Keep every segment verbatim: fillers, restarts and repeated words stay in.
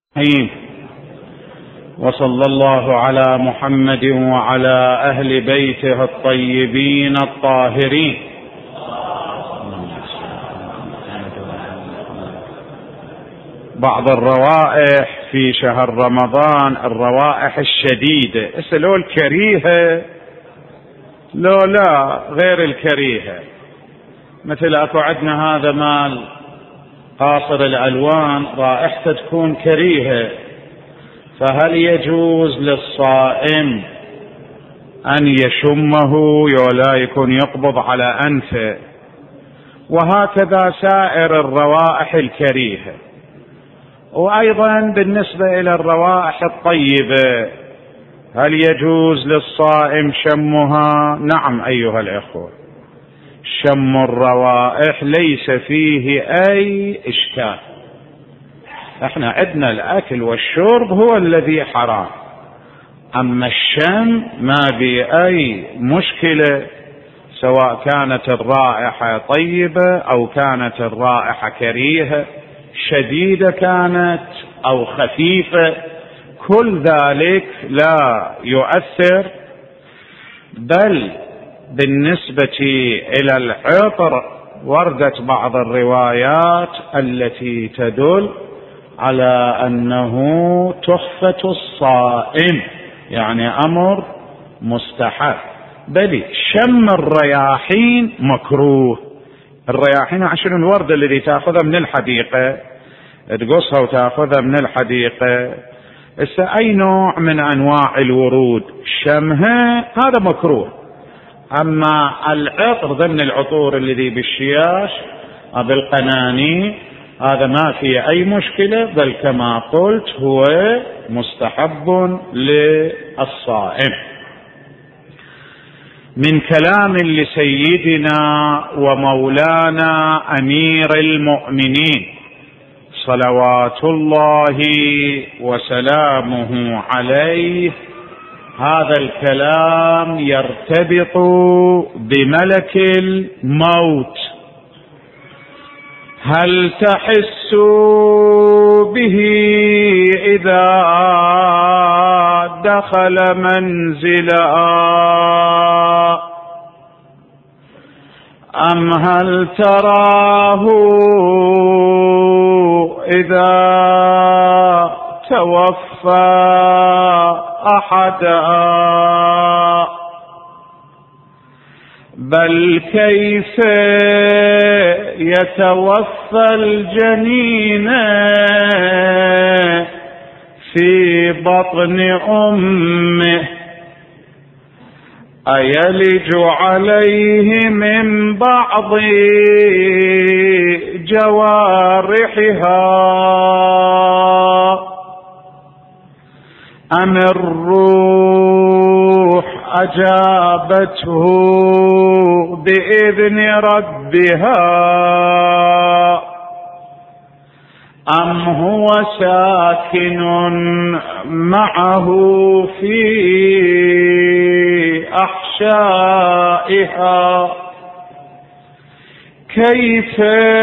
وصلى الله على محمد وعلى أهل بيته الطيبين الطاهرين. بعض الروائح في شهر رمضان، الروائح الشديدة، لو الكريهة لو لا غير الكريهة، مثل أكو عندنا هذا مال قاصر الألوان رائحته تكون كريهة، فهل يجوز للصائم أن يشمه ولا يكون يقبض على أنفه؟ وهكذا سائر الروائح الكريهة. وأيضا بالنسبة إلى الروائح الطيبة، هل يجوز للصائم شمها؟ نعم أيها الأخوة، شم الروائح ليس فيه أي إشكال. احنا عندنا الأكل والشرب هو الذي حرام، أما الشم ما به أي مشكلة، سواء كانت الرائحة طيبة أو كانت الرائحة كريهة، شديدة كانت أو خفيفة، كل ذلك لا يؤثر. بل بالنسبة إلى العطر وردت بعض الروايات التي تدل على أنه تحفة الصائم، يعني أمر مستحب. بل شم الرياحين مكروه. الرياحين عشان الورد الذي تأخذها من الحديقة، تقصها وتأخذها من الحديقة، أي نوع من أنواع الورود شمها هذا مكروه. أما العطر ضمن العطور الذي بالشياش بالقناني هذا ما فيه أي مشكلة، بل كما قلت هو مستحب للصائم. من كلام لسيدنا ومولانا أمير المؤمنين صلوات الله وسلامه عليه، هذا الكلام يرتبط بملك الموت. هل تحس به إذا دخل منزلا أم هل تراه إذا توفى أحدا؟ بل كيف يتوفى الجنين في بطن أمه، أيلج عليه من بعض جوارحها أم الروح أجابته بإذن ربها أم هو ساكن معه في أحشائها؟ كيف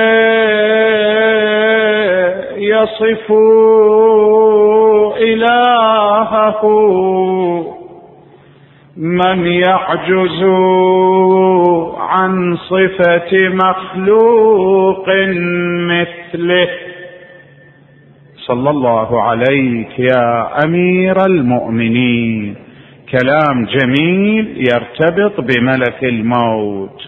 يصف إلهه من يعجز عن صفة مخلوق مثله؟ صلى الله عليك يا أمير المؤمنين. كلام جميل يرتبط بملك الموت.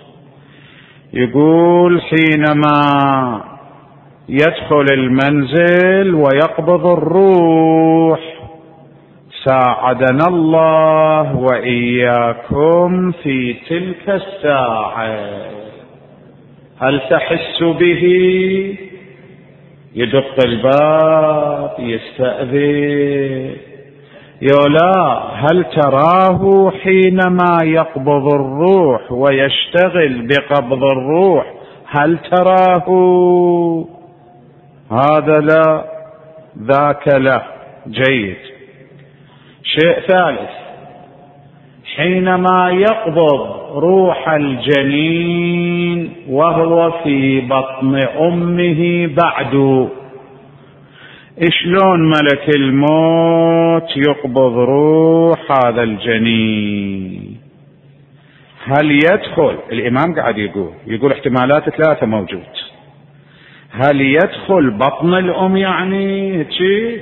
يقول حينما يدخل المنزل ويقبض الروح، ساعدنا الله وإياكم في تلك الساعة، هل تحس به؟ يدق الباب، يستأذن، يولا هل تراه حينما يقبض الروح ويشتغل بقبض الروح؟ هل تراه؟ هذا لا، ذاك لا. جيد. شيء ثالث، حينما يقبض روح الجنين وهو في بطن أمه بعد، شلون ملك الموت يقبض روح هذا الجنين؟ هل يدخل، الإمام قاعد يقول يقول احتمالات ثلاثة موجود، هل يدخل بطن الأم يعني شيء؟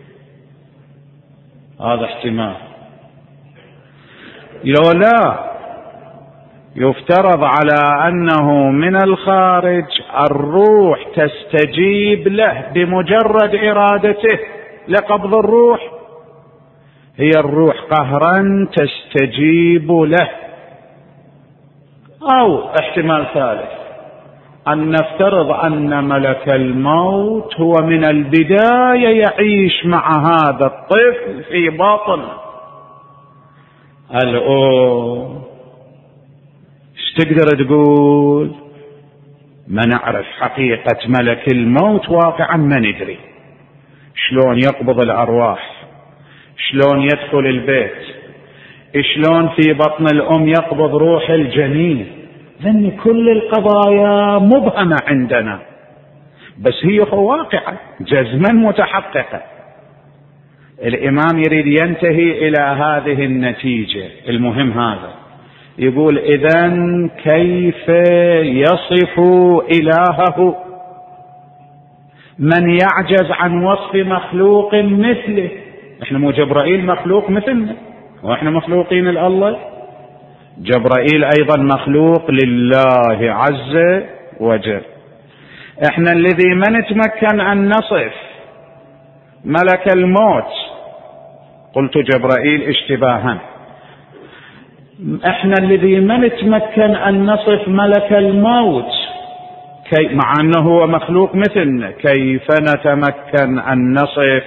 هذا احتمال. لو لا، يفترض على أنه من الخارج الروح تستجيب له بمجرد إرادته لقبض الروح، هي الروح قهرا تستجيب له. أو احتمال ثالث، أن نفترض أن ملك الموت هو من البداية يعيش مع هذا الطفل في باطن الأم. ايش تقدر تقول؟ ما نعرف حقيقة ملك الموت واقعا، ما ندري شلون يقبض الأرواح، شلون يدخل البيت، شلون في بطن الأم يقبض روح الجنين، لأن كل القضايا مبهمة عندنا، بس هي واقعة جزما متحققة. الإمام يريد ينتهي إلى هذه النتيجة. المهم هذا، يقول إذن كيف يصف إلهه من يعجز عن وصف مخلوق مثله؟ احنا مو جبرائيل مخلوق مثلنا واحنا مخلوقين لله؟ جبرائيل أيضا مخلوق لله عز وجل. احنا الذي ما نتمكن أن نصف ملك الموت، قلت جبرائيل اشتباها، احنا الذي ما نتمكن أن نصف ملك الموت كي مع أنه هو مخلوق مثلنا، كيف نتمكن أن نصف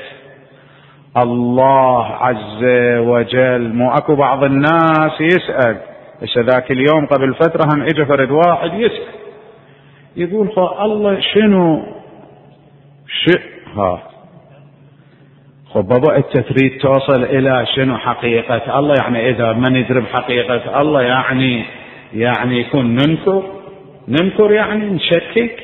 الله عز وجل؟ مو أكو بعض الناس يسأل، إيش ذاك اليوم قبل فترة هم إجا فرد واحد يسأل يقول خو الله شنو شئ ها خو بابا انت تريد توصل إلى شنو حقيقة الله؟ يعني إذا ما ندري بحقيقة الله يعني يعني يكون ننكر ننكر يعني نشكك.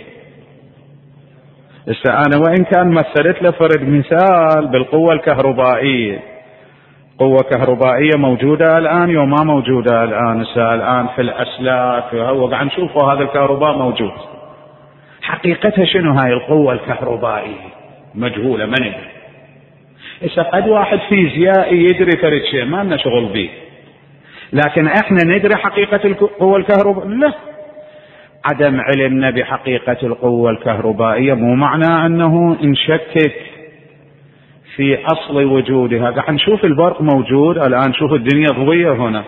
إذا أنا وإن كان مثلت له فرد مثال بالقوة الكهربائية، قوة كهربائية موجودة الآن يوم ما موجودة الآن، الآن في الأسلاك هو قاعد نشوفه هذا الكهرباء موجود، حقيقتها شنو هاي القوة الكهربائية؟ مجهولة، ما ندري. إذا قد واحد فيزيائي يدري فرد شيء ما لنا شغل به، لكن احنا ندري حقيقة القوة الكهربائية؟ لا، عدم علمنا بحقيقة القوة الكهربائية مو معناه أنه نشكك في أصل وجودها. قاعد نشوف البرق موجود الآن، شوف الدنيا ضوية هنا.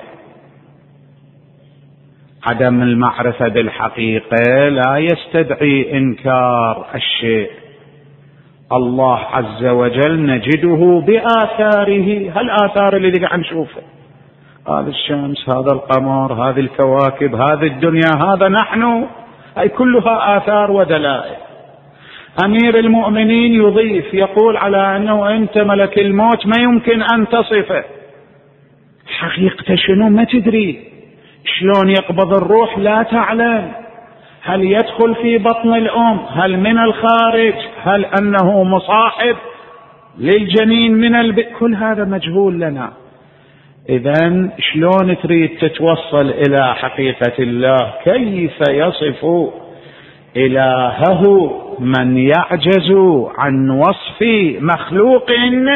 عدم المعرفة بالحقيقة لا يستدعي إنكار الشيء. الله عز وجل نجده بآثاره، هالآثار اللي قاعد نشوفه، هذا الشمس، هذا القمر، هذه الكواكب، هذه الدنيا، هذا نحن، أي كلها آثار ودلائل. أمير المؤمنين يضيف يقول على أنه أنت ملك الموت ما يمكن أن تصفه، حقيقة شنو ما تدري، شلون يقبض الروح لا تعلم، هل يدخل في بطن الأم، هل من الخارج، هل أنه مصاحب للجنين من البئر، كل هذا مجهول لنا. إذن شلون تريد تتوصل إلى حقيقة الله؟ كيف يصف إلهه من يعجز عن وصف مخلوق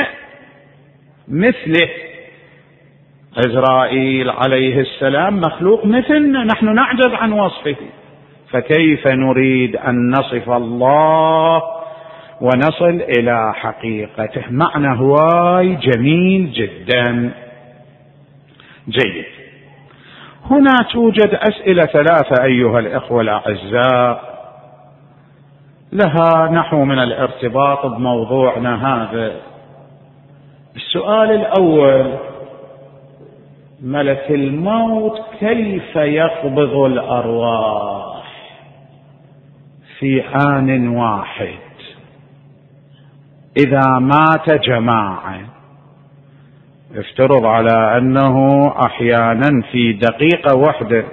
مثله؟ إسرائيل عليه السلام مخلوق مثلنا، نحن نعجز عن وصفه، فكيف نريد أن نصف الله ونصل إلى حقيقته؟ معنى هواي جميل جدا. جيد. هنا توجد أسئلة ثلاثة أيها الإخوة الأعزاء، لها نحو من الارتباط بموضوعنا هذا. السؤال الأول: ملك الموت كيف يقبض الأرواح في آن واحد إذا مات جماعة؟ افترض على أنه أحيانا في دقيقة واحدة،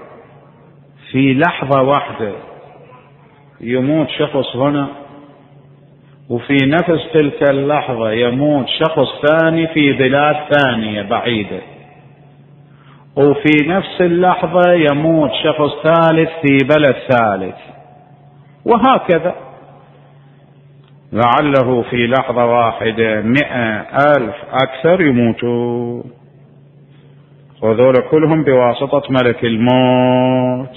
في لحظة واحدة، يموت شخص هنا وفي نفس تلك اللحظة يموت شخص ثاني في بلاد ثانية بعيدة، وفي نفس اللحظة يموت شخص ثالث في بلد ثالث، وهكذا لعله في لحظة واحدة مئة ألف أكثر يموتوا، وذول كلهم بواسطة ملك الموت.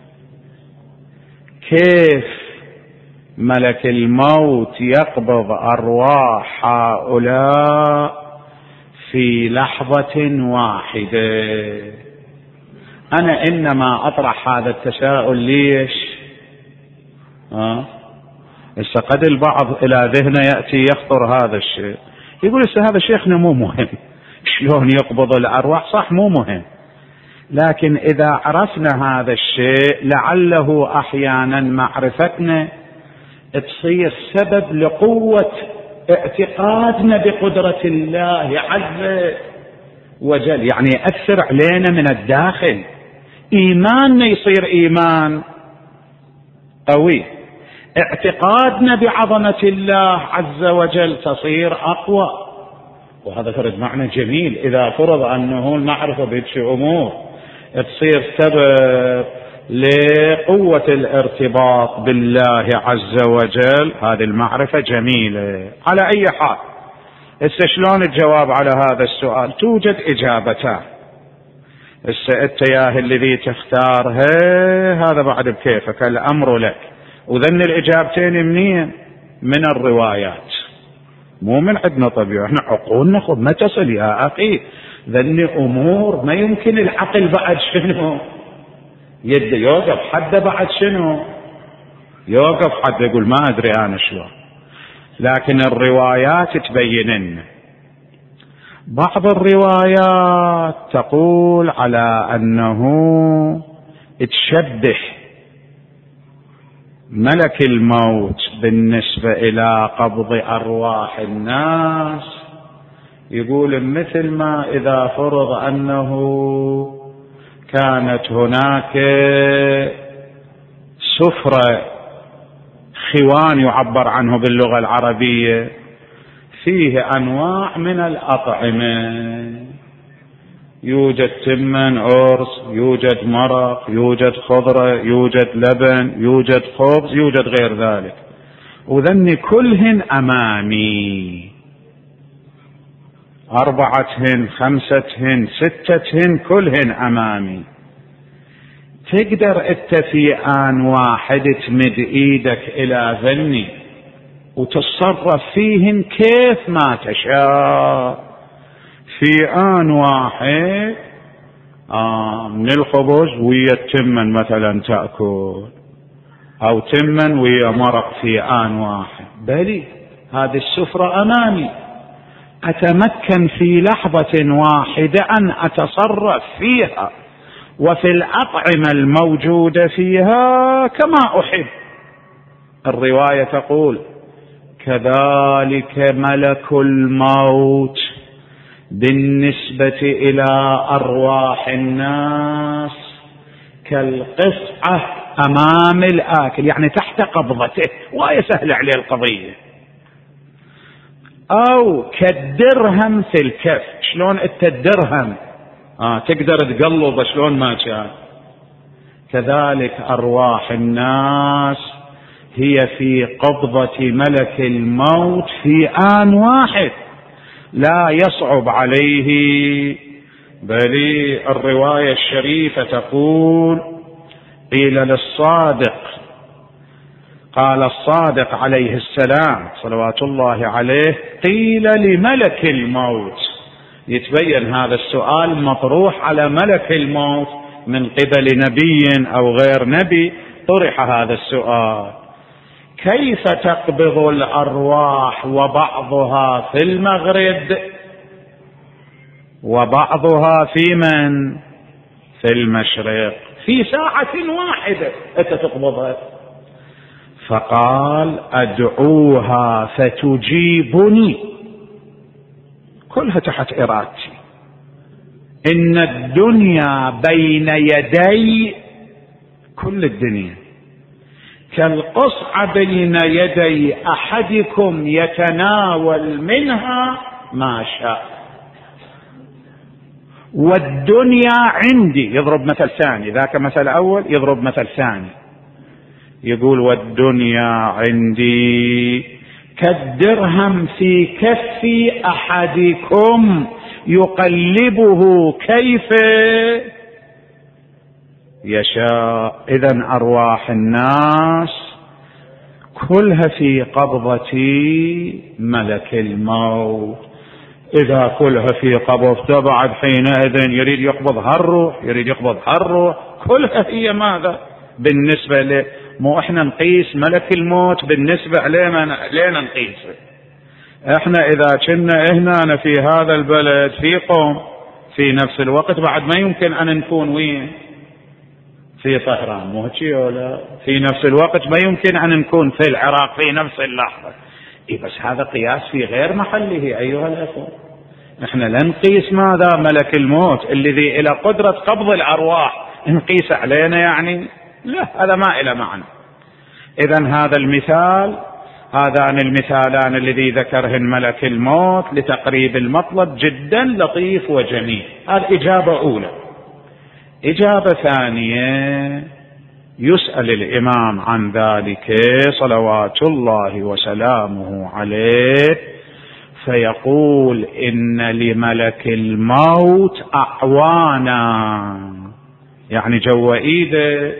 كيف ملك الموت يقبض أرواح هؤلاء في لحظة واحدة؟ أنا إنما أطرح هذا التساؤل ليش؟ أه؟ إذا قد البعض إلى ذهنه يأتي يخطر هذا الشيء، يقول إذا هذا شيخنا مو مهم، شلون يقبض الأرواح؟ صح مو مهم، لكن إذا عرفنا هذا الشيء لعله أحيانا معرفتنا تصير سبب لقوة اعتقادنا بقدرة الله عز وجل، يعني يأثر علينا من الداخل، إيماننا يصير إيمان قوي، اعتقادنا بعظمة الله عز وجل تصير أقوى. وهذا فرد معنى جميل، إذا فرض أنه المعرفة بهذه أمور تصير سبب لقوة الارتباط بالله عز وجل، هذه المعرفة جميلة. على أي حال، شلون الجواب على هذا السؤال؟ توجد إجابتان، انت يا الذي تختارها هذا بعد بكيفك، الأمر لك. وذن الإجابتين منين؟ من الروايات، مو من عندنا طبيعي، احنا عقولنا خذ ما تصل يا أخي، ذن أمور ما يمكن العقل بعد شنو يد يوقف حد، بعد شنو يوقف حد يقول ما أدري أنا شلون. لكن الروايات تبين لنا، بعض الروايات تقول على أنه تشبه ملك الموت بالنسبة إلى قبض أرواح الناس، يقول مثل ما إذا فرض أنه كانت هناك سفرة خوان يعبر عنه باللغة العربية، فيه أنواع من الأطعمة، يوجد تمن أرز، يوجد مرق، يوجد خضرة، يوجد لبن، يوجد خبز، يوجد غير ذلك، وذني كلهن أمامي، أربعتهن خمستهن ستتهن كلهن أمامي. تقدر أنت في آن واحد تمد إيدك إلى ذني وتتصرف فيهن كيف ما تشاء في آن واحد. آه من الخبز ويا التمن مثلا تأكل، أو تمن ويا مرق في آن واحد، بلي هذه السفرة أمامي، أتمكن في لحظة واحدة أن أتصرف فيها وفي الأطعمة الموجودة فيها كما أحب. الرواية تقول كذلك ملك الموت بالنسبة إلى أرواح الناس كالقطعة أمام الآكل، يعني تحت قبضته، وهي سهل عليه القضية، أو كالدرهم في الكف. شلون أنت الدرهم آه تقدر تقلب شلون ما كان، كذلك أرواح الناس هي في قبضة ملك الموت في آن واحد، لا يصعب عليه. بل الرواية الشريفة تقول قيل للصادق، قال الصادق عليه السلام صلوات الله عليه، قيل لملك الموت. يتبين هذا السؤال مطروح على ملك الموت من قبل نبي أو غير نبي، طرح هذا السؤال: كيف تقبض الأرواح وبعضها في المغرب وبعضها في من في المشرق في ساعة واحدة أنت تقبضها؟ فقال أدعوها فتجيبني، كلها تحت إرادتي، إن الدنيا بين يدي، كل الدنيا كالقصعة بين يدي أحدكم يتناول منها ما شاء، والدنيا عندي. يضرب مثل ثاني، ذاك مثل أول يضرب مثل ثاني، يقول والدنيا عندي كالدرهم في كف أحدكم يقلبه كيف يشاء. إذن أرواح الناس كلها في قبضة ملك الموت. إذا كلها في قبضته بعد حينئذ يريد يقبض هالروح يريد يقبض هالروح، كلها هي ماذا بالنسبة له؟ مو احنا نقيس ملك الموت بالنسبة لنا لينا نقيسه. احنا اذا كنا هنا في هذا البلد في قوم في نفس الوقت بعد ما يمكن ان نكون وين في طهران، مو هيك ولا في نفس الوقت ما يمكن ان نكون في العراق في نفس اللحظة. إيه بس هذا قياس في غير محله ايها الاخوة. احنا لا نقيس ماذا ملك الموت الذي الى قدرة قبض الارواح نقيس علينا يعني، لا هذا ما إلى معنى. إذن هذا المثال، هذان المثالان الذي ذكرهن ملك الموت لتقريب المطلب جدا لطيف وجميل. هذه إجابة أولى. إجابة ثانية، يسأل الإمام عن ذلك صلوات الله وسلامه عليه فيقول إن لملك الموت أعوانا، يعني جوا إيده.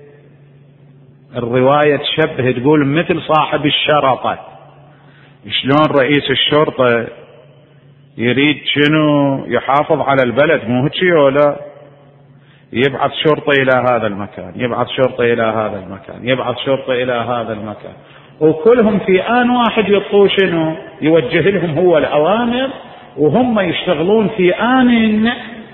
الرواية تشبه تقول مثل صاحب الشرطة. شلون رئيس الشرطة يريد شنو يحافظ على البلد، مو هيك ولا يبعث شرطة إلى هذا المكان يبعث شرطة إلى هذا المكان يبعث شرطة إلى هذا المكان، وكلهم في آن واحد يطلوا شنو يوجه لهم هو الأوامر، وهم يشتغلون في آن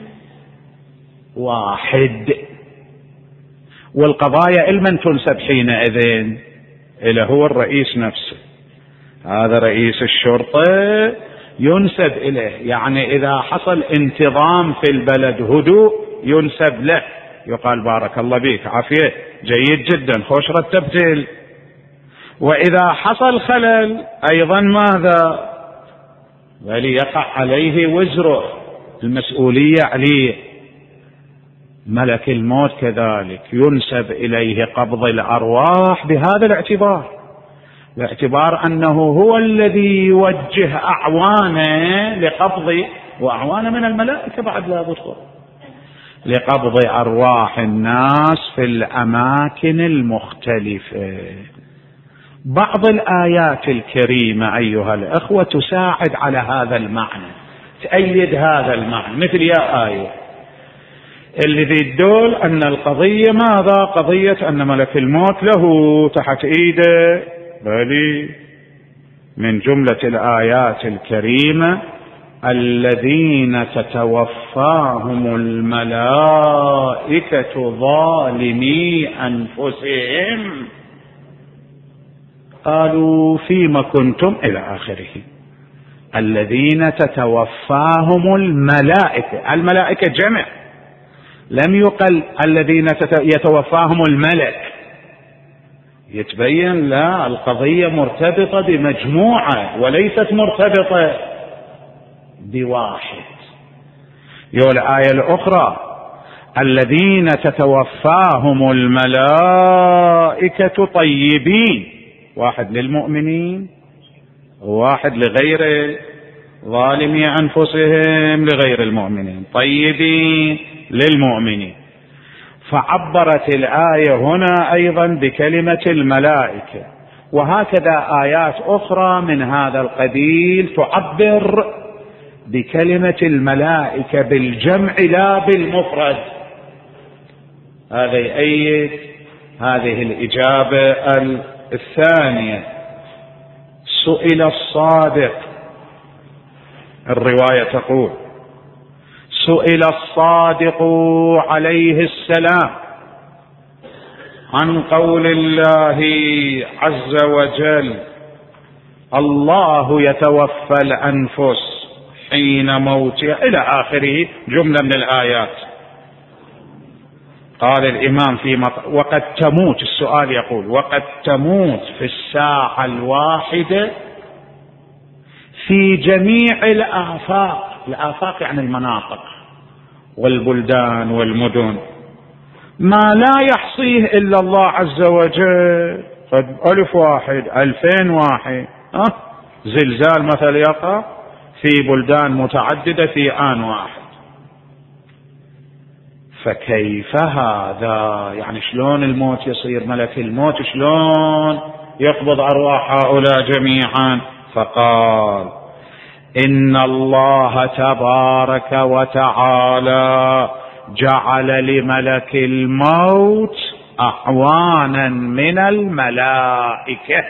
واحد. والقضايا لمن تنسب حينئذ؟ إلى هو الرئيس نفسه. هذا رئيس الشرطة ينسب إليه، يعني إذا حصل انتظام في البلد هدوء ينسب له، يقال بارك الله بك عافية جيد جدا خوش رتبتل. وإذا حصل خلل أيضا ماذا؟ وليقع عليه وزره، المسؤولية عليه. ملك الموت كذلك ينسب إليه قبض الأرواح بهذا الاعتبار، باعتبار أنه هو الذي يوجه أعوانه لقبض، وأعوانه من الملائكة بعد لا بطل، لقبض أرواح الناس في الأماكن المختلفة. بعض الآيات الكريمة أيها الأخوة تساعد على هذا المعنى، تأيد هذا المعنى، مثل يا آية الذي يدل أن القضية ماذا؟ قضية أن ملك الموت له تحت إيده. بل من جملة الآيات الكريمة الذين تتوفاهم الملائكة ظالمي أنفسهم قالوا فيما كنتم إلى آخره. الذين تتوفاهم الملائكة، الملائكة جمع، لم يقل الذين يتوفاهم الملك. يتبين لا، القضية مرتبطة بمجموعة وليست مرتبطة بواحد. يقول الآية الأخرى الذين تتوفاهم الملائكة طيبين، واحد للمؤمنين وواحد لغير ظالمي أنفسهم لغير المؤمنين، طيبين للمؤمنين. فعبرت الآية هنا أيضا بكلمة الملائكة، وهكذا آيات أخرى من هذا القبيل تعبر بكلمة الملائكة بالجمع لا بالمفرد. هذا يؤيد هذه الإجابة الثانية. سئل الصادق، الرواية تقول سئل الصادق عليه السلام عن قول الله عز وجل الله يتوفى الأنفس حين موتها إلى آخره، جملة من الآيات. قال الإمام في مط... وقد تموت، السؤال يقول وقد تموت في الساعة الواحدة في جميع الآفاق، الآفاق يعني المناطق والبلدان والمدن، ما لا يحصيه إلا الله عز وجل. قد ألف واحد ألفين واحد أه؟ زلزال مثل يقع في بلدان متعددة في آن واحد، فكيف هذا؟ يعني شلون الموت يصير؟ ملك الموت شلون يقبض أرواح هؤلاء جميعا؟ فقال إن الله تبارك وتعالى جعل لملك الموت أعوانا من الملائكة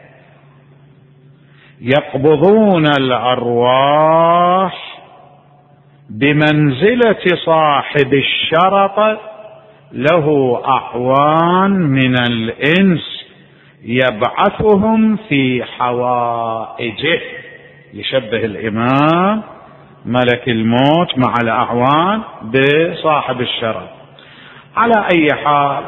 يقبضون الأرواح بمنزلة صاحب الشرط، له أعوان من الإنس يبعثهم في حوائجه. يشبه الإمام ملك الموت مع الأعوان بصاحب الشرط. على أي حال،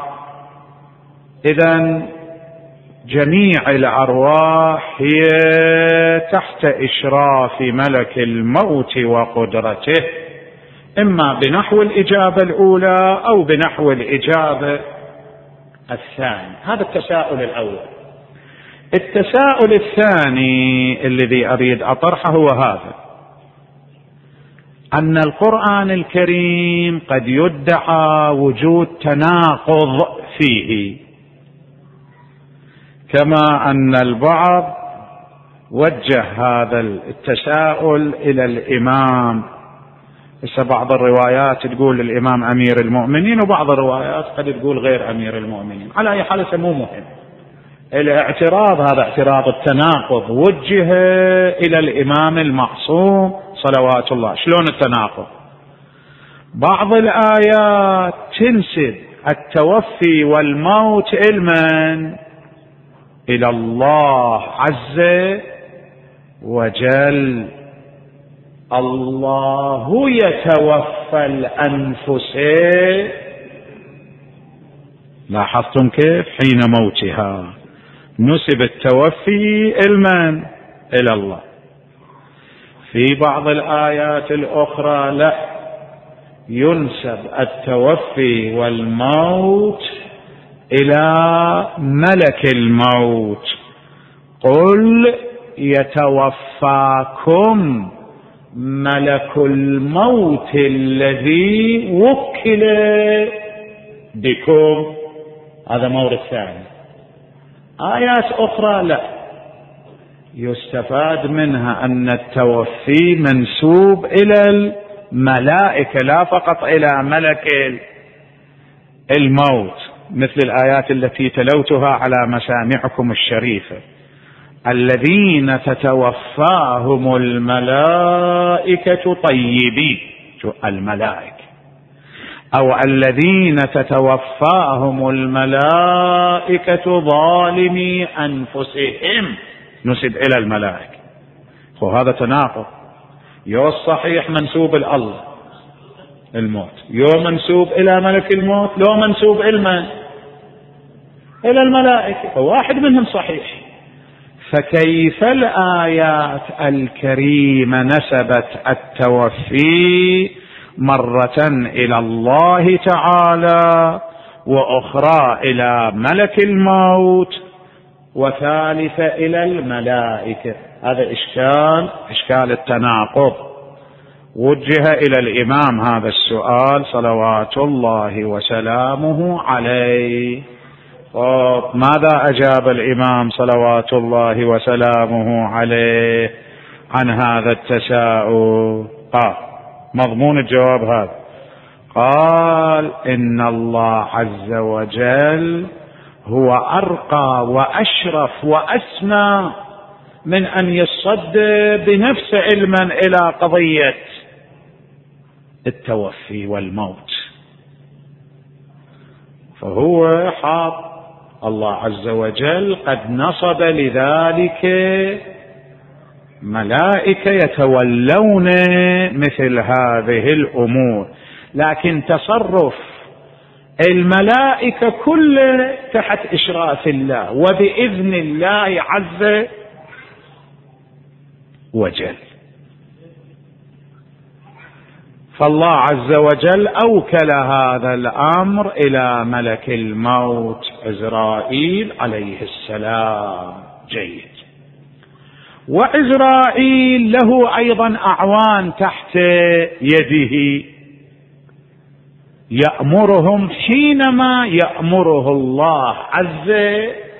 إذن جميع الأرواح هي تحت إشراف ملك الموت وقدرته، إما بنحو الإجابة الأولى أو بنحو الإجابة الثانية. هذا التساؤل الأول. التساؤل الثاني الذي أريد أطرحه هو هذا: أن القرآن الكريم قد يدعى وجود تناقض فيه، كما أن البعض وجه هذا التساؤل إلى الإمام. بس بعض الروايات تقول الإمام أمير المؤمنين، وبعض الروايات قد تقول غير أمير المؤمنين. على أي حال مو مهم. الاعتراض هذا اعتراض التناقض وجه إلى الإمام المعصوم صلوات الله. شلون التناقض؟ بعض الآيات تنسب التوفي والموت علما إلى الله عز وجل. الله يتوفى الأنفس، لاحظتم كيف حين موتها نسب التوفي علما إلى الله. في بعض الآيات الأخرى لا، ينسب التوفي والموت إلى ملك الموت. قل يتوفاكم ملك الموت الذي وكل بكم. هذا مورد ثاني. آيات أخرى لا، يستفاد منها أن التوفي منسوب إلى الملائكة لا فقط إلى ملك الموت، مثل الآيات التي تلوتها على مسامعكم الشريفة: الذين تتوفاهم الملائكة طيبين، الملائكة، أو الذين تتوفاهم الملائكة ظالمي أنفسهم، نسب إلى الملائكة. وهذا تناقض. يو الصحيح منسوب إلى الله الموت، يو منسوب إلى ملك الموت، لو منسوب إلى إلى الملائكة، واحد منهم صحيح. فكيف الآيات الكريمة نسبت التوفي مرة إلى الله تعالى، وأخرى إلى ملك الموت، وثالثة إلى الملائكة؟ هذا إشكال، إشكال التناقض. وجه إلى الإمام هذا السؤال صلوات الله وسلامه عليه. ماذا أجاب الإمام صلوات الله وسلامه عليه عن هذا التساؤل؟ قال مضمون الجواب هذا: قال إن الله عز وجل هو أرقى وأشرف وأسمى من أن يصد بنفس علما إلى قضية التوفي والموت. فهو حاط الله عز وجل قد نصب لذلك ملائكة يتولون مثل هذه الأمور، لكن تصرف الملائكة كلها تحت إشراف الله وبإذن الله عز وجل. فالله عز وجل أوكل هذا الأمر إلى ملك الموت عزرائيل عليه السلام. جيد. وعزرائيل له أيضا أعوان تحت يده يأمرهم حينما يأمره الله عز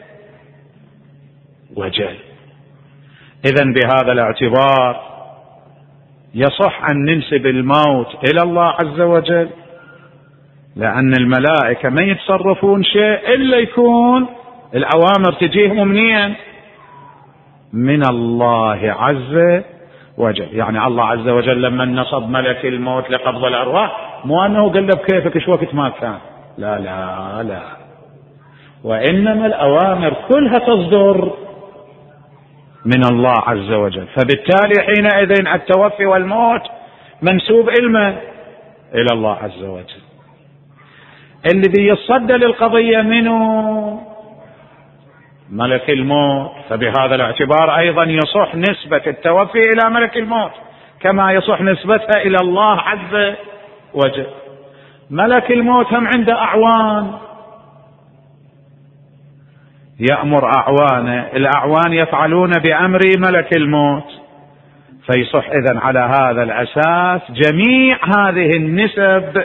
وجل. إذن بهذا الاعتبار يصح أن ننسب الموت إلى الله عز وجل، لأن الملائكة ما يتصرفون شيء إلا يكون الأوامر تجيهم منين؟ من الله عز وجل. يعني الله عز وجل لما نصب ملك الموت لقبض الأرواح مو أنه قال له بكيفك ايش وقت ما كان، لا لا لا، وإنما الأوامر كلها تصدر من الله عز وجل. فبالتالي حينئذ التوفي والموت منسوب علما إلى الله عز وجل. الذي يصدى للقضية منه ملك الموت، فبهذا الاعتبار أيضا يصح نسبة التوفي إلى ملك الموت كما يصح نسبتها إلى الله عز وجل. ملك الموت هم عنده أعوان يأمر أعوانه، الأعوان يفعلون بأمر ملك الموت، فيصح إذن على هذا الأساس جميع هذه النسب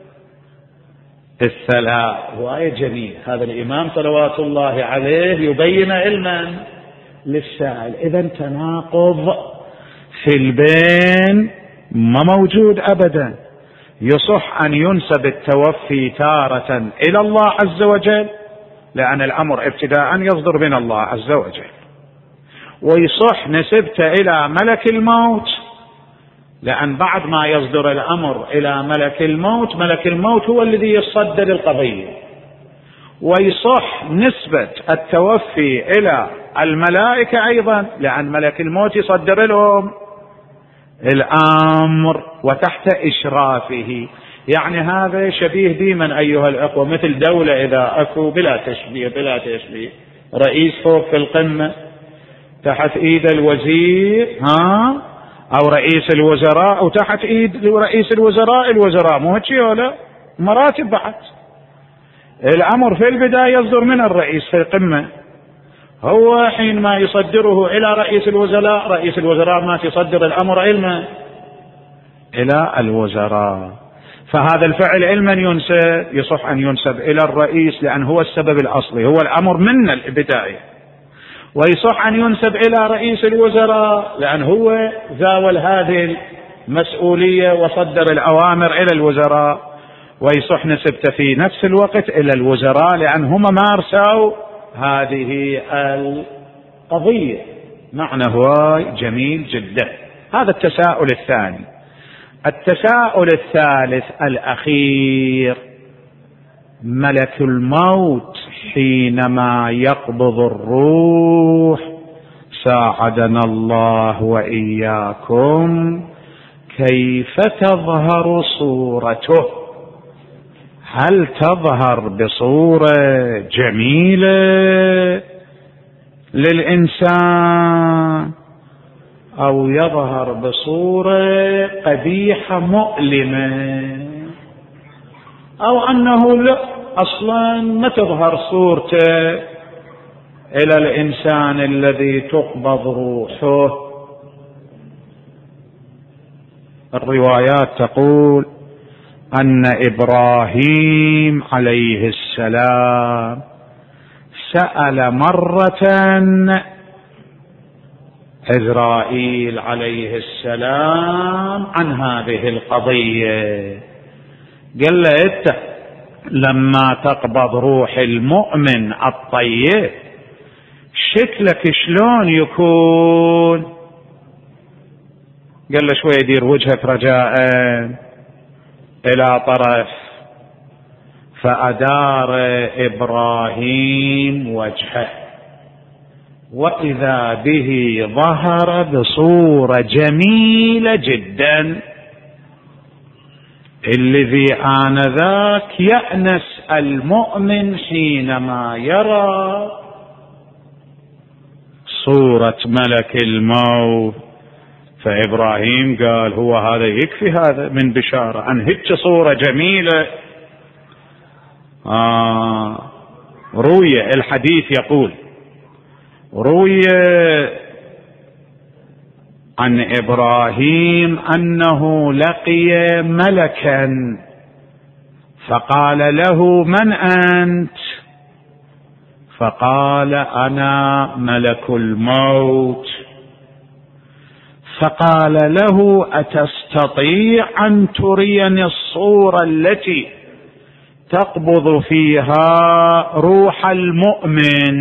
الثلاث. وآية جميل، هذا الإمام صلوات الله عليه يبين علما للسائل. إذن تناقض في البين ما موجود أبدا. يصح أن ينسب التوفي تارة إلى الله عز وجل لأن الأمر ابتداء يصدر من الله عز وجل، ويصح نسبته إلى ملك الموت لأن بعد ما يصدر الأمر إلى ملك الموت ملك الموت هو الذي يصدى للقضية. ويصح نسبة التوفي إلى الملائكة أيضا لأن ملك الموت يصدر لهم الأمر وتحت إشرافه. يعني هذا شبيه بمن أيها الأخوة؟ مثل دولة إذا أكو بلا تشبيه بلا تشبيه رئيس فوق في القمة تحت إيد الوزير ها أو رئيس الوزراء أو تحت إيد رئيس الوزراء الوزراء، مو هيك ولا مراتب بعد. الأمر في البداية يصدر من الرئيس في القمة، هو حينما يصدره إلى رئيس الوزراء رئيس الوزراء ما تصدر الأمر علما إلى الوزراء. فهذا الفعل علما ينسب يصح أن ينسب إلى الرئيس لأن هو السبب الأصلي، هو الأمر من البداية. ويصح أن ينسب إلى رئيس الوزراء لأن هو زاول هذه المسؤولية وصدر الأوامر إلى الوزراء. ويصح نسبته في نفس الوقت إلى الوزراء لأن هم مارسوا هذه القضية. معنى هو جميل جدا. هذا التساؤل الثاني. التساؤل الثالث الأخير، ملك الموت حينما يقبض الروح ساعدنا الله وإياكم كيف تظهر صورته؟ هل تظهر بصورة جميلة للإنسان أو يظهر بصورة قبيحة مؤلمة، أو أنه لا أصلا ما تظهر صورته إلى الإنسان الذي تقبض روحه؟ الروايات تقول أن إبراهيم عليه السلام سأل مرة عزرائيل عليه السلام عن هذه القضية، قال له إنت لما تقبض روح المؤمن الطيب شكلك شلون يكون؟ قال له شوي يدير وجهك رجاء إلى طرف، فأدار إبراهيم وجهه وإذا به ظهر بصورة جميلة جدا. الذي آنذاك يأنس المؤمن حينما يرى صورة ملك الموت. فإبراهيم قال هو هذا يكفي، هذا من بشارة عن هيك صورة جميلة. آه روي الحديث يقول روي عن إبراهيم أنه لقي ملكا فقال له من أنت؟ فقال أنا ملك الموت. فقال له أتستطيع أن تريني الصورة التي تقبض فيها روح المؤمن؟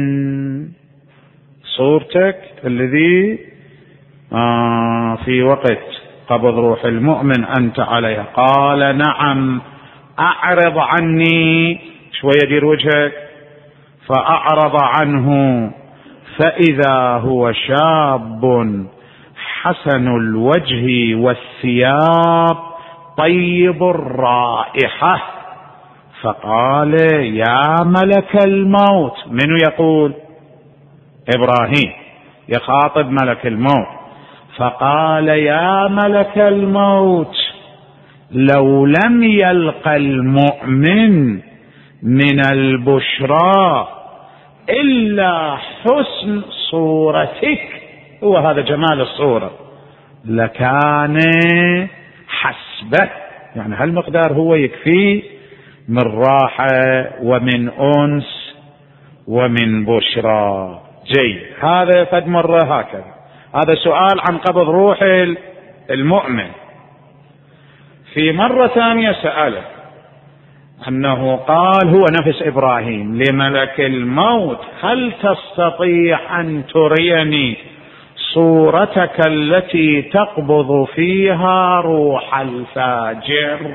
صورتك الذي آه في وقت قبض روح المؤمن أنت عليها. قال نعم أعرض عني، شوية دير وجهك. فأعرض عنه فإذا هو شاب حسن الوجه والثياب طيب الرائحة. فقال يا ملك الموت، من يقول؟ إبراهيم يخاطب ملك الموت. فقال يا ملك الموت لو لم يلق المؤمن من البشرى إلا حسن صورتك، هو هذا جمال الصورة، لكان حسبه. يعني هالمقدار هو يكفي من راحة ومن أنس ومن بشرى. جيد، هذا قد مرة هكذا. هذا سؤال عن قبض روح المؤمن. في مرة ثانية سأله أنه قال هو نفس إبراهيم لملك الموت هل تستطيع أن تريني صورتك التي تقبض فيها روح الفاجر؟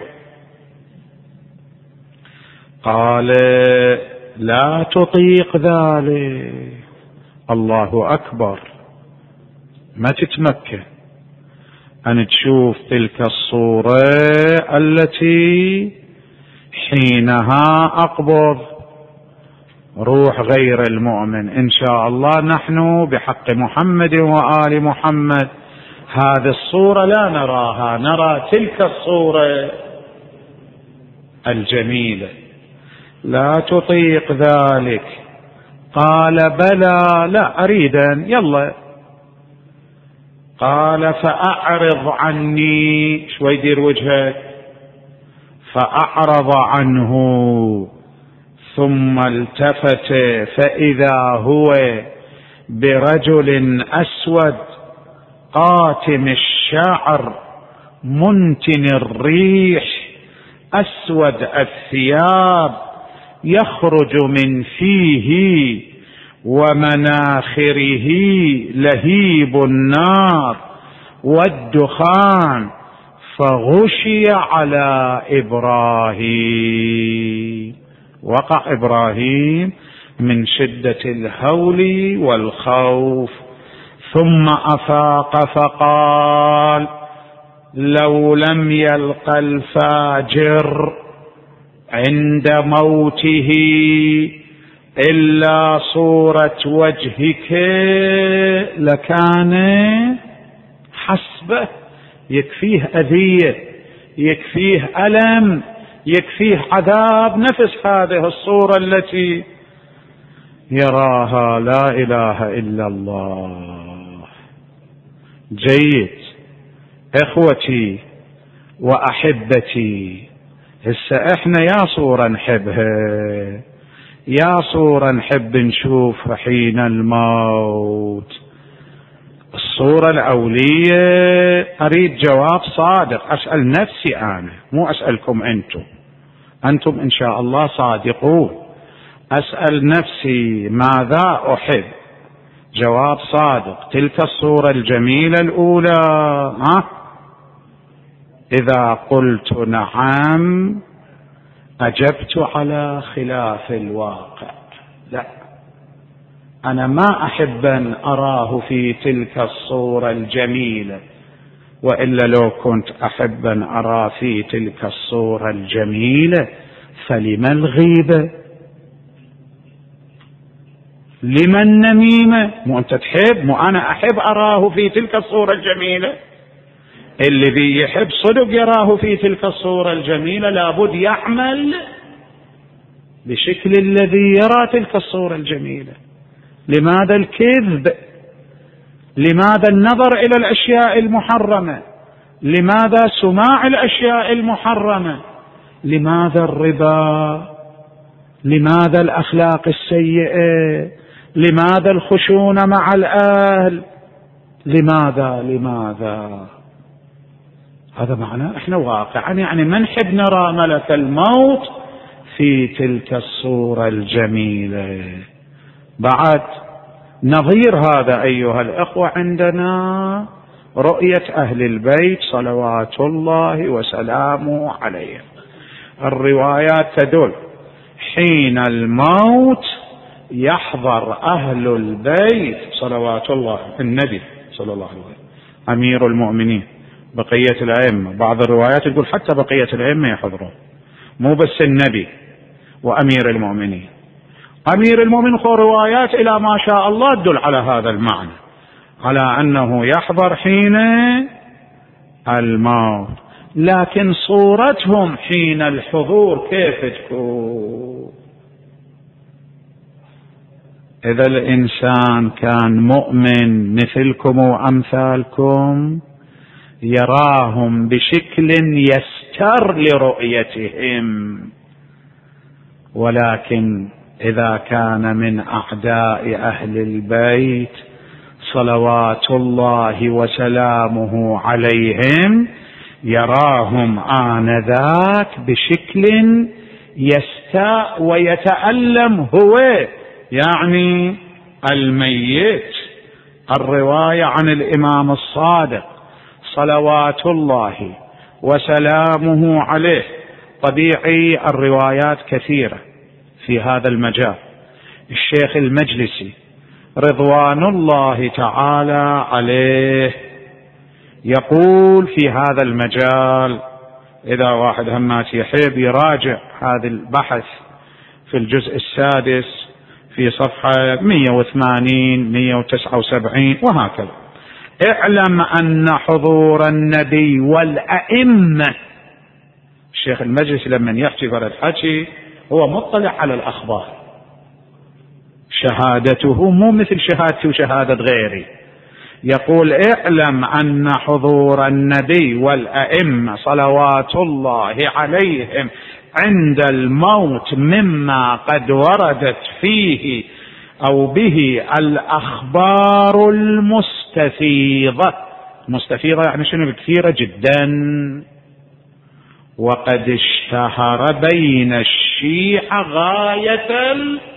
قال لا تطيق ذلك. الله أكبر، ما تتمكن أن تشوف تلك الصورة التي حينها أقبض روح غير المؤمن. إن شاء الله نحن بحق محمد وآل محمد هذه الصورة لا نراها، نرى تلك الصورة الجميلة. لا تطيق ذلك. قال بلى، لا أريد أن يلا. قال فأعرض عني، شوي دير وجهك. فأعرض عنه ثم التفت فإذا هو برجل أسود قاتم الشعر منتن الريح أسود الثياب يخرج من فيه ومناخره لهيب النار والدخان، فغشي على إبراهيم. وقع إبراهيم من شدة الهول والخوف، ثم أفاق فقال لو لم يلق الفاجر عند موته إلا صورة وجهك لكان حسبه. يكفيه أذية، يكفيه ألم، يكفيه عذاب نفس هذه الصورة التي يراها. لا إله إلا الله. جيد إخوتي وأحبتي، هسه إحنا يا صورة نحبها، يا صورة نحب نشوف حين الموت. الصورة الأولية أريد جواب صادق، أسأل نفسي أنا، مو أسألكم أنتم. أنتم إن شاء الله صادقون. أسأل نفسي ماذا أحب، جواب صادق. تلك الصورة الجميلة الأولى، ها؟ إذا قلت نعم أجبت على خلاف الواقع. لا، أنا ما أحب أن أراه في تلك الصورة الجميلة وإلا لو كنت أحب أن أرى في تلك الصورة الجميلة فلما الغيبة؟ لما النميمة؟ مو أنت تحب، مو أنا أحب أراه في تلك الصورة الجميلة. الذي يحب صدق يراه في تلك الصورة الجميلة لابد يعمل بشكل الذي يرى تلك الصورة الجميلة. لماذا الكذب؟ لماذا النظر إلى الأشياء المحرمة؟ لماذا سماع الأشياء المحرمة؟ لماذا الربا؟ لماذا الأخلاق السيئة؟ لماذا الخشونة مع الأهل؟ لماذا لماذا هذا معناه احنا واقعا يعني ما نحب نرى ملك الموت في تلك الصورة الجميلة. بعد نظير هذا أيها الأخوة عندنا رؤية أهل البيت صلوات الله وسلامه عليهم. الروايات تدل حين الموت يحضر أهل البيت صلوات الله، النبي صلى الله عليه وسلم، أمير المؤمنين، بقية الأئمة. بعض الروايات تقول حتى بقية الأئمة يحضرون، مو بس النبي وأمير المؤمنين. أمير المؤمنين خو روايات إلى ما شاء الله تدل على هذا المعنى، على أنه يحضر حين الموت. لكن صورتهم حين الحضور كيف تكون؟ إذا الإنسان كان مؤمن مثلكم وأمثالكم يراهم بشكل يستر لرؤيتهم، ولكن إذا كان من أعداء أهل البيت صلوات الله وسلامه عليهم يراهم آنذاك بشكل يستاء ويتألم هو، يعني الميت. الرواية عن الإمام الصادق صلوات الله وسلامه عليه، طبيعي الروايات كثيرة في هذا المجال. الشيخ المجلسي رضوان الله تعالى عليه يقول في هذا المجال، إذا واحد همات يحب يراجع هذا البحث في الجزء السادس في صفحة مئة وثمانين مئة وتسعة وسبعين وهكذا: اعلم أن حضور النبي والأئمة. الشيخ المجلس لما يحكي فرد حكي هو مطلع على الأخبار، شهادته مو مثل شهادتي وشهادة غيري. يقول اعلم أن حضور النبي والأئمة صلوات الله عليهم عند الموت مما قد وردت فيه أو به الأخبار المستفيضة. مستفيضة يعني شنو؟ كثيرة جدا. وقد اشتهر بين الشيعة غاية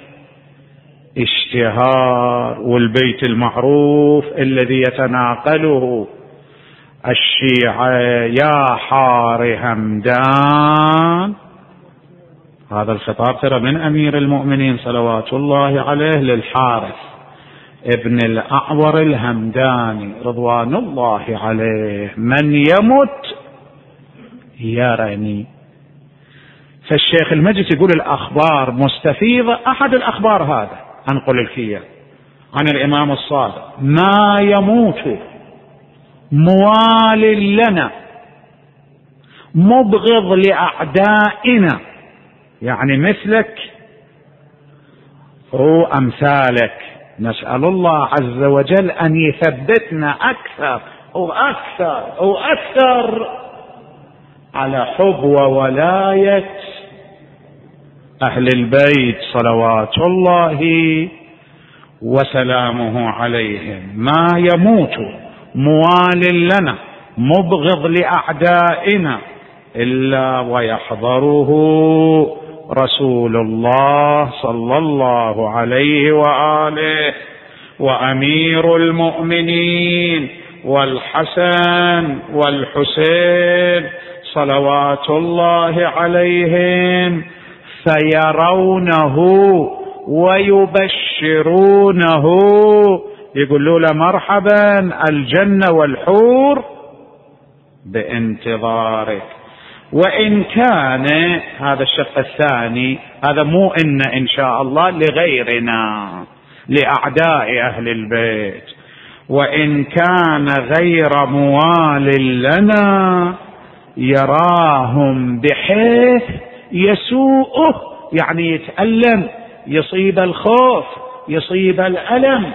الاشتهار، والبيت المعروف الذي يتناقله الشيعة يا حار همدان. هذا الخطاب ترى من أمير المؤمنين صلوات الله عليه للحارث ابن الأعور الهمداني رضوان الله عليه: من يمت يرني. فالشيخ المجلس يقول الأخبار مستفيضة. أحد الأخبار هذا أنقل الكية عن الإمام الصادق: ما يموت موال لنا مبغض لأعدائنا، يعني مثلك هو أمثالك. نسأل الله عز وجل أن يثبتنا أكثر وأكثر وأكثر على حب وولاية أهل البيت صلوات الله وسلامه عليهم. ما يموت موال لنا مبغض لأعدائنا إلا ويحضره رسول الله صلى الله عليه وآله وأمير المؤمنين والحسن والحسين صلوات الله عليهم، فيرونه ويبشرونه، يقولوا له مرحبا الجنة والحور بانتظارك. وإن كان هذا الشق الثاني، هذا مو إن إن شاء الله لغيرنا، لأعداء أهل البيت، وإن كان غير موال لنا يراهم بحيث يسوءه، يعني يتألم، يصيب الخوف، يصيب الألم.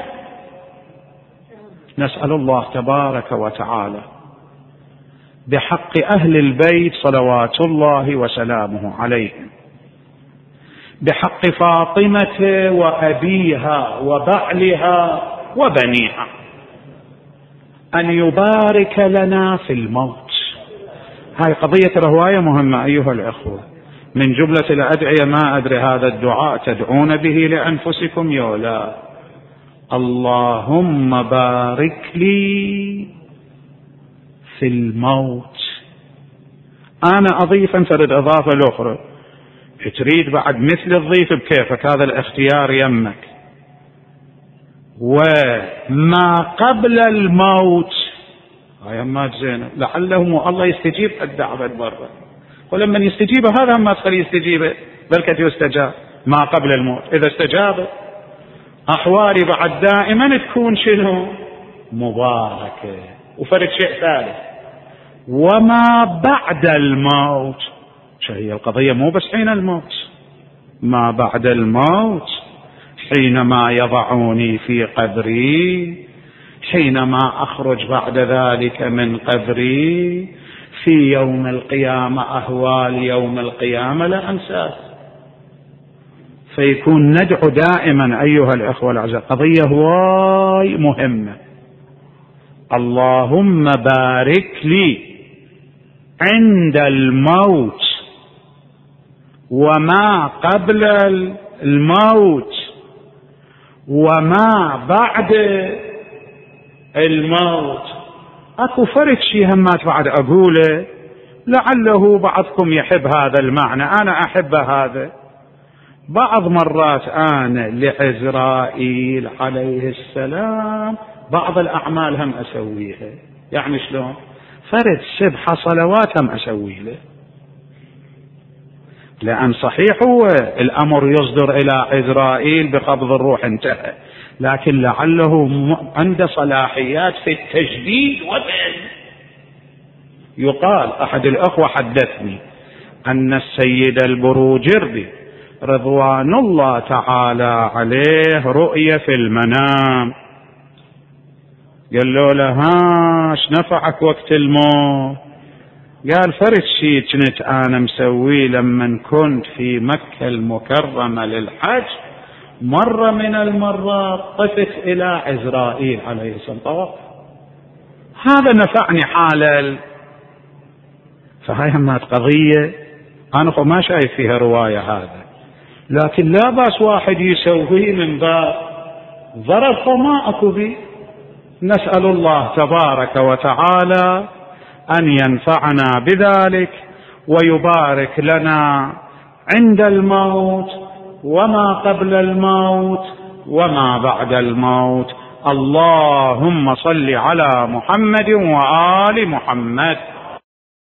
نسأل الله تبارك وتعالى بحق أهل البيت صلوات الله وسلامه عليهم، بحق فاطمة وأبيها وبعلها وبنيها، أن يبارك لنا في الموت. هاي قضية رواية مهمة أيها الأخوة. من جملة الأدعية، ما أدري هذا الدعاء تدعون به لأنفسكم يولا: اللهم بارك لي في الموت. أنا أضيف أنفرد إضافة الأخرى، تريد بعد مثل الضيف بكيفك، هذا الاختيار يمك. وما قبل الموت، هاي ما زينة، لعله الله يستجيب الدعوة برا، ولما يستجيب هذا ما تخلي يستجيب، بل كت يستجاب ما قبل الموت. إذا استجاب أحوالي بعد دائما تكون شنو؟ مباركة. وفرد شيء ثالث، وما بعد الموت. هي القضية مو بس حين الموت، ما بعد الموت، حينما يضعوني في قبري، حينما أخرج بعد ذلك من قبري، في يوم القيامة، أهوال يوم القيامة لا أنساه. فيكون ندعو دائما أيها الأخوة الأعزاء، قضية واي مهمة. اللهم بارك لي عند الموت وما قبل الموت وما بعد الموت. اكو فرق شيء همات بعد اقوله، لعله بعضكم يحب هذا المعنى، انا احب هذا. بعض مرات انا لعزرائيل عليه السلام بعض الاعمال هم اسويها. يعني شلون؟ فرد سبحة صلوات هم اسوي له، لأن صحيح هو الأمر يصدر إلى عزرائيل بقبض الروح انتهى، لكن لعله عنده صلاحيات في التجديد والعلم. يقال أحد الأخوة حدثني أن السيد البروجردي رضوان الله تعالى عليه رؤية في المنام، قال له ها ايش نفعك وقت الموت؟ قال فرد شيء كنت أنا مسوي لما كنت في مكة المكرمة للحج، مرة من المرات طفت إلى عزرائيل عليه السلام طواف، هذا نفعني حالا. فهي همات قضية أنا ما شايف فيها رواية هذا، لكن لا باس واحد يسويه من باب ضرر فما أكو به. نسأل الله تبارك وتعالى أن ينفعنا بذلك ويبارك لنا عند الموت وما قبل الموت وما بعد الموت. اللهم صل على محمد وآل محمد.